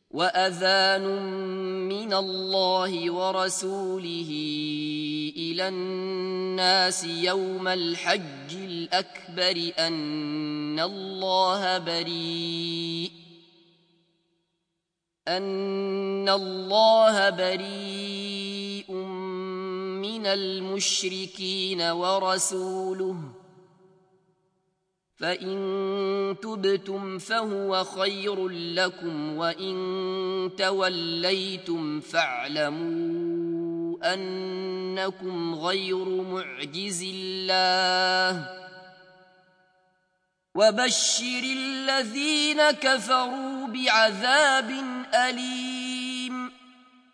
وأذان من الله ورسوله إلى الناس يوم الحج الأكبر أن الله بريء من المشركين ورسوله، فإن تبتم فهو خير لكم، وإن توليتم فاعلموا أنكم غير معجز الله، وبشر الذين كفروا بعذاب أليم.